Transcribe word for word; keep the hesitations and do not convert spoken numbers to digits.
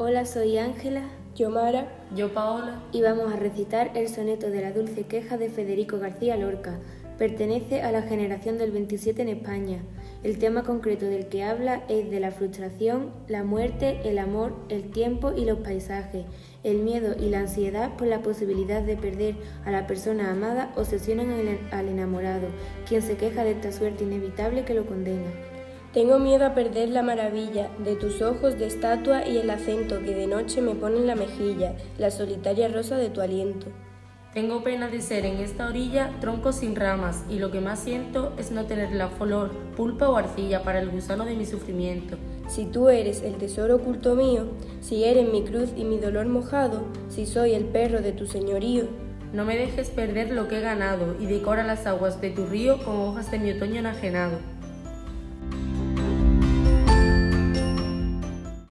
Hola, soy Ángela. Yo Mara. Yo Paola. Y vamos a recitar el soneto de la dulce queja de Federico García Lorca. Pertenece a la generación del veintisiete en España. El tema concreto del que habla es de la frustración, la muerte, el amor, el tiempo y los paisajes. El miedo y la ansiedad por la posibilidad de perder a la persona amada obsesionan al enamorado, quien se queja de esta suerte inevitable que lo condena. Tengo miedo a perder la maravilla de tus ojos de estatua y el acento que de noche me pone en la mejilla, la solitaria rosa de tu aliento. Tengo pena de ser en esta orilla tronco sin ramas, y lo que más siento es no tener la flor, pulpa o arcilla para el gusano de mi sufrimiento. Si tú eres el tesoro oculto mío, si eres mi cruz y mi dolor mojado, si soy el perro de tu señorío, no me dejes perder lo que he ganado y decora las aguas de tu río con hojas de mi otoño enajenado.